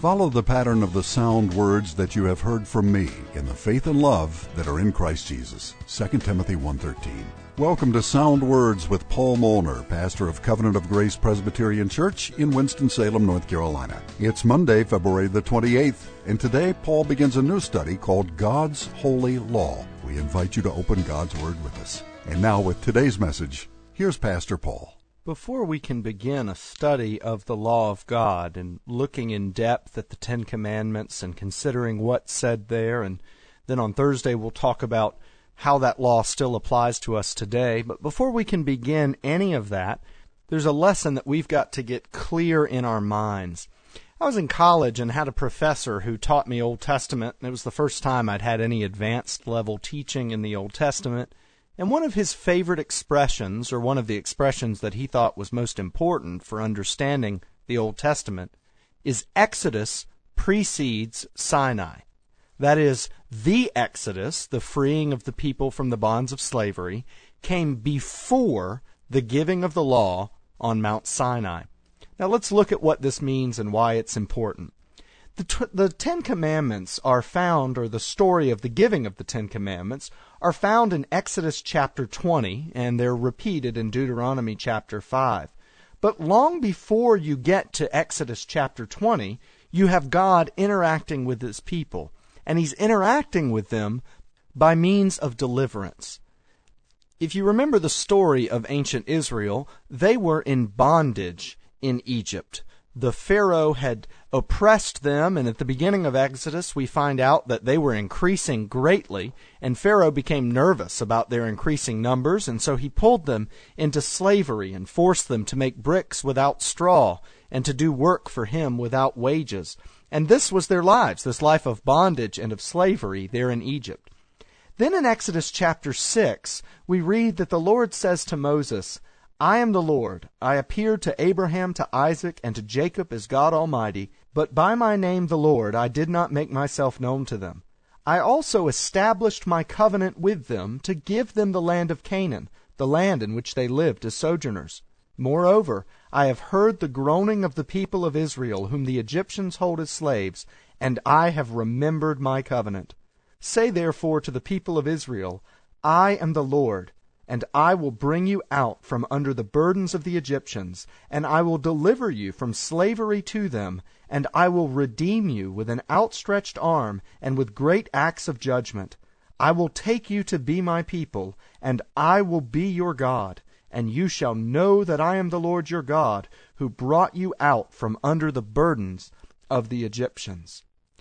Follow the pattern of the sound words that you have heard from me in the faith and love that are in Christ Jesus. 2 Timothy 1:13. Welcome to Sound Words with Paul Molnar, pastor of Covenant of Grace Presbyterian Church in Winston-Salem, North Carolina. It's Monday, February the 28th, and today Paul begins a new study called God's Holy Law. We invite you to open God's Word with us. And now with today's message, here's Pastor Paul. Before we can begin a study of the law of God and looking in depth at the Ten Commandments and considering what's said there, and then on Thursday we'll talk about how that law still applies to us today. But before we can begin any of that, there's a lesson that we've got to get clear in our minds. I was in college and had a professor who taught me Old Testament, and it was the first time I'd had any advanced level teaching in the Old Testament. And one of his favorite expressions, or one of the expressions that he thought was most important for understanding the Old Testament, is Exodus precedes Sinai. That is, the Exodus, the freeing of the people from the bonds of slavery, came before the giving of the law on Mount Sinai. Now let's look at what this means and why it's important. The Ten Commandments are found, or the story of the giving of the Ten Commandments, are found in Exodus chapter 20, and they're repeated in Deuteronomy chapter 5. But long before you get to Exodus chapter 20, you have God interacting with His people, and He's interacting with them by means of deliverance. If you remember the story of ancient Israel, they were in bondage in Egypt. The Pharaoh had oppressed them, and at the beginning of Exodus we find out that they were increasing greatly, and Pharaoh became nervous about their increasing numbers, and so he pulled them into slavery and forced them to make bricks without straw and to do work for him without wages. And this was their lives, this life of bondage and of slavery there in Egypt. Then in Exodus chapter 6, we read that the Lord says to Moses, I am the Lord. I appeared to Abraham, to Isaac, and to Jacob as God Almighty, but by my name the Lord I did not make myself known to them. I also established my covenant with them to give them the land of Canaan, the land in which they lived as sojourners. Moreover, I have heard the groaning of the people of Israel, whom the Egyptians hold as slaves, and I have remembered my covenant. Say therefore to the people of Israel, I am the Lord, and I will bring you out from under the burdens of the Egyptians, and I will deliver you from slavery to them, and I will redeem you with an outstretched arm and with great acts of judgment. I will take you to be my people, and I will be your God, and you shall know that I am the Lord your God, who brought you out from under the burdens of the Egyptians.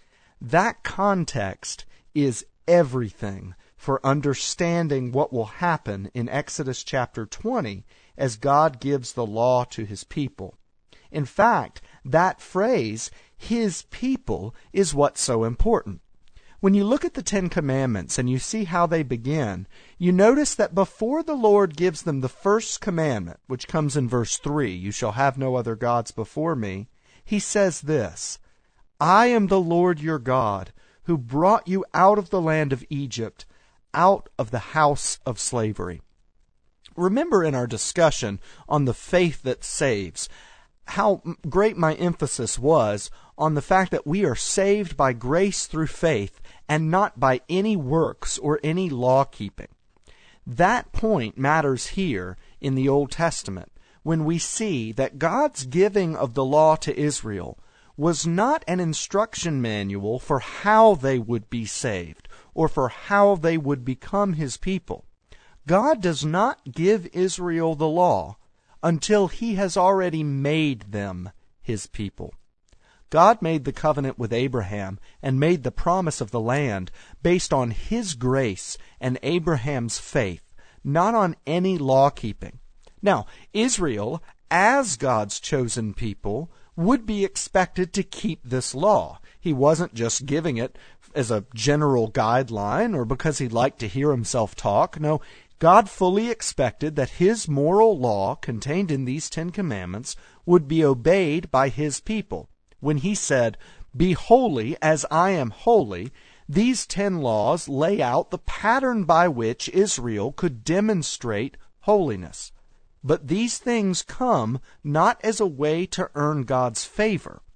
That context is everything for understanding what will happen in Exodus chapter 20 as God gives the law to His people. In fact, that phrase, His people, is what's so important. When you look at the Ten Commandments and you see how they begin, you notice that before the Lord gives them the first commandment, which comes in verse 3, you shall have no other gods before me, He says this, I am the Lord your God, who brought you out of the land of Egypt, out of the house of slavery. Remember in our discussion on the faith that saves, how great my emphasis was on the fact that we are saved by grace through faith and not by any works or any law-keeping. That point matters here in the Old Testament when we see that God's giving of the law to Israel was not an instruction manual for how they would be saved or for how they would become His people. God does not give Israel the law until He has already made them His people. God made the covenant with Abraham and made the promise of the land based on His grace and Abraham's faith, not on any law-keeping. Now, Israel, as God's chosen people, would be expected to keep this law. He wasn't just giving it as a general guideline or because He liked to hear Himself talk. No, God fully expected that His moral law contained in these 10 Commandments would be obeyed by His people. When He said, be holy as I am holy, these 10 laws lay out the pattern by which Israel could demonstrate holiness. But these things come not as a way to earn God's favor,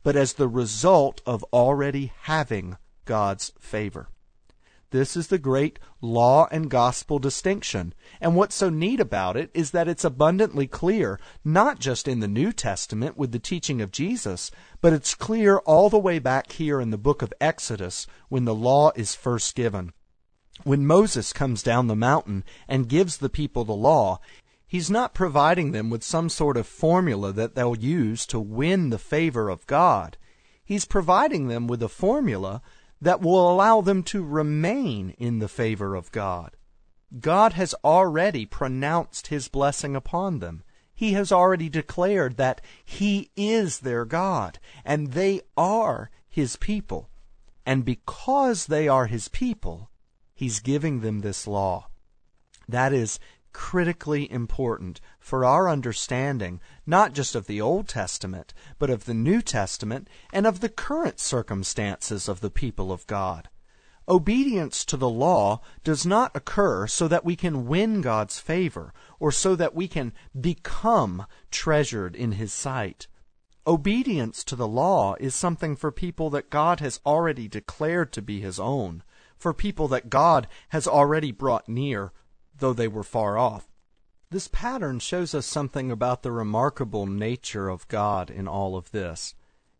but as the result of already having God's favor. This is the great law and gospel distinction. And what's so neat about it is that it's abundantly clear, not just in the New Testament with the teaching of Jesus, but it's clear all the way back here in the book of Exodus when the law is first given. When Moses comes down the mountain and gives the people the law, he's not providing them with some sort of formula that they'll use to win the favor of God. He's providing them with a formula that will allow them to remain in the favor of God. God has already pronounced His blessing upon them. He has already declared that He is their God, and they are His people. And because they are His people, He's giving them this law. That is critically important for our understanding, not just of the Old Testament, but of the New Testament and of the current circumstances of the people of God. Obedience to the law does not occur so that we can win God's favor or so that we can become treasured in His sight. Obedience to the law is something for people that God has already declared to be His own, for people that God has already brought near, though they were far off. This pattern shows us something about the remarkable nature of God in all of this.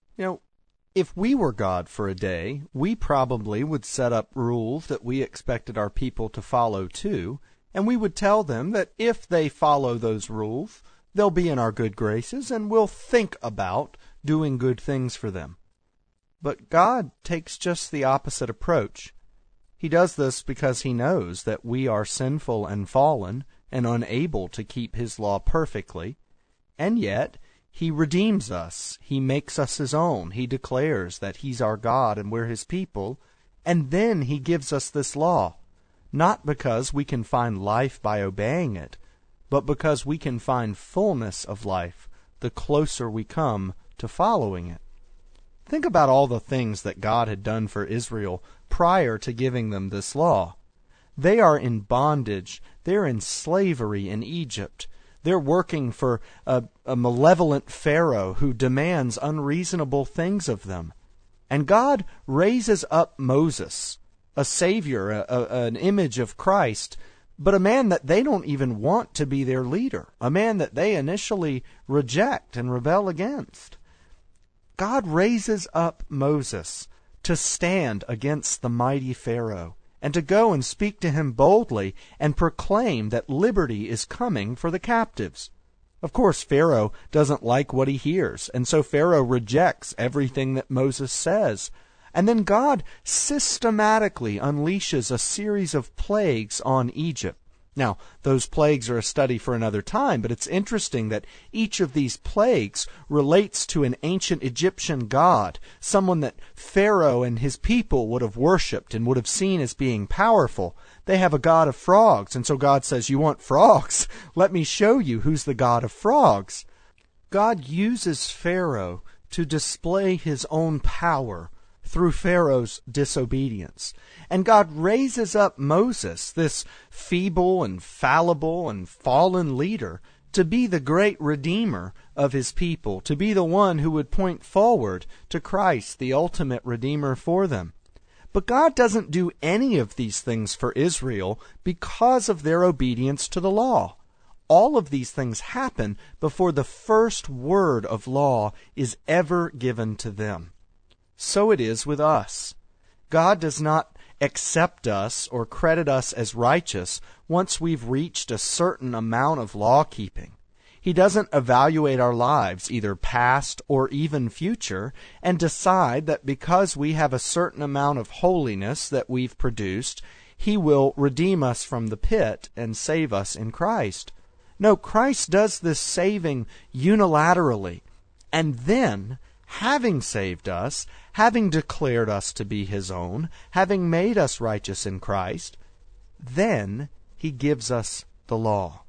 If we were God for a day, we probably would set up rules that we expected our people to follow too, and we would tell them that if they follow those rules, they'll be in our good graces and we'll think about doing good things for them. But God takes just the opposite approach. He does this because He knows that we are sinful and fallen and unable to keep His law perfectly, and yet He redeems us. He makes us His own. He declares that He's our God and we're His people, and then He gives us this law, not because we can find life by obeying it, but because we can find fullness of life the closer we come to following it. Think about all the things that God had done for Israel prior to giving them this law. They are in bondage. They're in slavery in Egypt. They're working for a malevolent Pharaoh who demands unreasonable things of them. And God raises up Moses, a savior, an image of Christ, but a man that they don't even want to be their leader, a man that they initially reject and rebel against. God raises up Moses to stand against the mighty Pharaoh and to go and speak to him boldly and proclaim that liberty is coming for the captives. Of course, Pharaoh doesn't like what he hears, and so Pharaoh rejects everything that Moses says. And then God systematically unleashes a series of plagues on Egypt. Now, those plagues are a study for another time, but it's interesting that each of these plagues relates to an ancient Egyptian god, someone that Pharaoh and his people would have worshipped and would have seen as being powerful. They have a god of frogs, and so God says, "You want frogs? Let me show you who's the god of frogs." God uses Pharaoh to display His own power through Pharaoh's disobedience. And God raises up Moses, this feeble and fallible and fallen leader, to be the great redeemer of His people, to be the one who would point forward to Christ, the ultimate redeemer for them. But God doesn't do any of these things for Israel because of their obedience to the law. All of these things happen before the first word of law is ever given to them. So it is with us. God does not accept us or credit us as righteous once we've reached a certain amount of law keeping. He doesn't evaluate our lives, either past or even future, and decide that because we have a certain amount of holiness that we've produced, He will redeem us from the pit and save us in Christ. No, Christ does this saving unilaterally, and then, having saved us, having declared us to be His own, having made us righteous in Christ, then He gives us the law.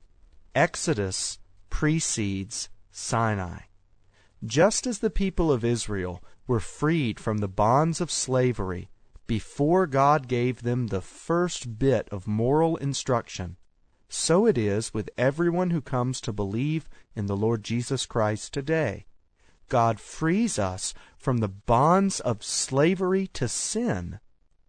Exodus precedes Sinai. Just as the people of Israel were freed from the bonds of slavery before God gave them the first bit of moral instruction, so it is with everyone who comes to believe in the Lord Jesus Christ today. God frees us from the bonds of slavery to sin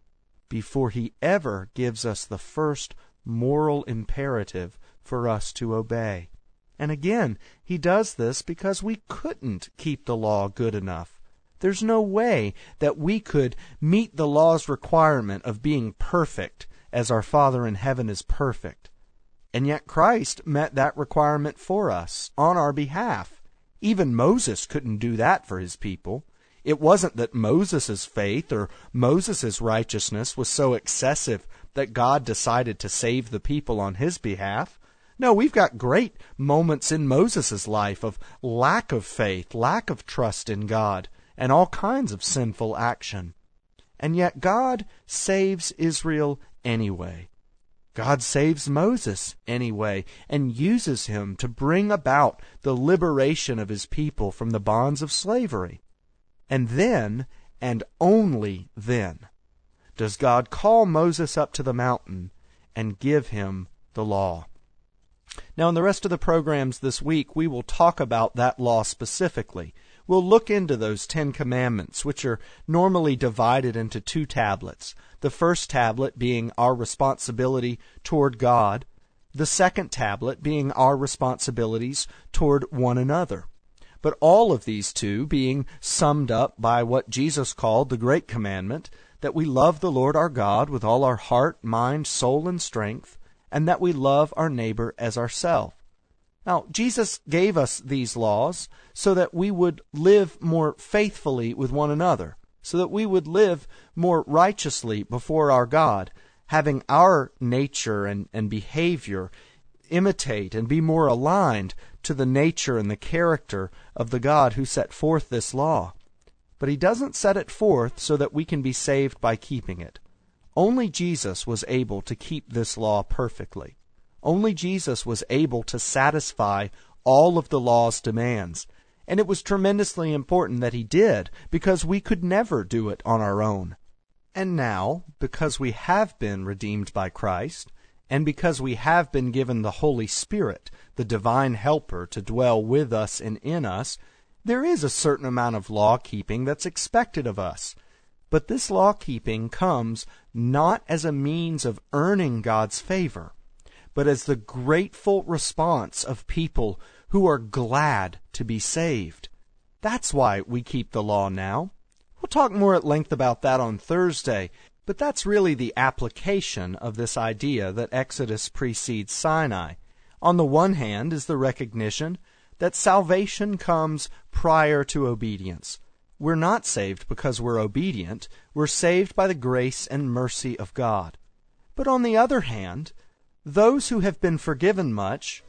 before He ever gives us the first moral imperative for us to obey. And again, He does this because we couldn't keep the law good enough. There's no way that we could meet the law's requirement of being perfect as our Father in heaven is perfect. And yet Christ met that requirement for us on our behalf. Even Moses couldn't do that for his people. It wasn't that Moses' faith or Moses' righteousness was so excessive that God decided to save the people on his behalf. No, we've got great moments in Moses' life of lack of faith, lack of trust in God, and all kinds of sinful action. And yet God saves Israel anyway. God saves Moses anyway and uses him to bring about the liberation of his people from the bonds of slavery. And then, and only then, does God call Moses up to the mountain and give him the law. Now, in the rest of the programs this week, we will talk about that law specifically. We'll look into those 10 Commandments, which are normally divided into 2 tablets. The first tablet being our responsibility toward God, the second tablet being our responsibilities toward one another. But all of these 2 being summed up by what Jesus called the Great Commandment, that we love the Lord our God with all our heart, mind, soul, and strength, and that we love our neighbor as ourselves. Now, Jesus gave us these laws so that we would live more faithfully with one another, so that we would live more righteously before our God, having our nature and behavior imitate and be more aligned to the nature and the character of the God who set forth this law. But He doesn't set it forth so that we can be saved by keeping it. Only Jesus was able to keep this law perfectly. Only Jesus was able to satisfy all of the law's demands. And it was tremendously important that He did, because we could never do it on our own. And now, because we have been redeemed by Christ, and because we have been given the Holy Spirit, the divine helper, to dwell with us and in us, there is a certain amount of law-keeping that's expected of us. But this law-keeping comes not as a means of earning God's favor, but as the grateful response of people who are glad to be saved. That's why we keep the law now. We'll talk more at length about that on Thursday, but that's really the application of this idea that Exodus precedes Sinai. On the one hand is the recognition that salvation comes prior to obedience. We're not saved because we're obedient. We're saved by the grace and mercy of God. But on the other hand, those who have been forgiven much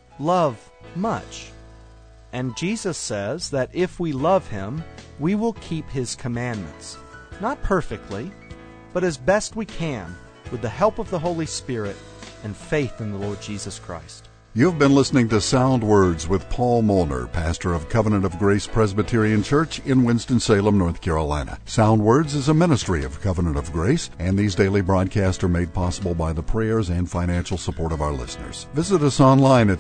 love much. And Jesus says that if we love Him, we will keep His commandments. Not perfectly, but as best we can, with the help of the Holy Spirit and faith in the Lord Jesus Christ. You've been listening to Sound Words with Paul Molnar, pastor of Covenant of Grace Presbyterian Church in Winston-Salem, North Carolina. Sound Words is a ministry of Covenant of Grace, and these daily broadcasts are made possible by the prayers and financial support of our listeners. Visit us online at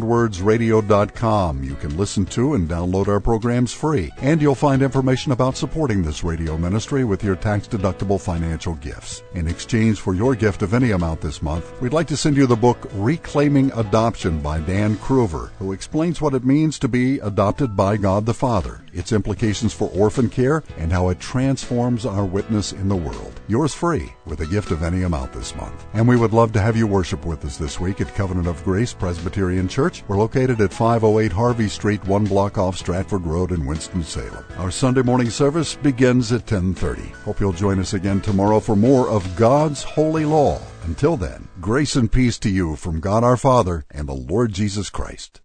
soundwordsradio.com. You can listen to and download our programs free, and you'll find information about supporting this radio ministry with your tax-deductible financial gifts. In exchange for your gift of any amount this month, we'd like to send you the book Reclaiming Adoption by Dan Kruver, who explains what it means to be adopted by God the Father, its implications for orphan care, and how it transforms our witness in the world. Yours free with a gift of any amount this month. And we would love to have you worship with us this week at Covenant of Grace Presbyterian Church. We're located at 508 Harvey Street, 1 block off Stratford Road in Winston-Salem. Our Sunday morning service begins at 10:30. Hope you'll join us again tomorrow for more of God's holy law. Until then, grace and peace to you from God our Father and the Lord Jesus Christ.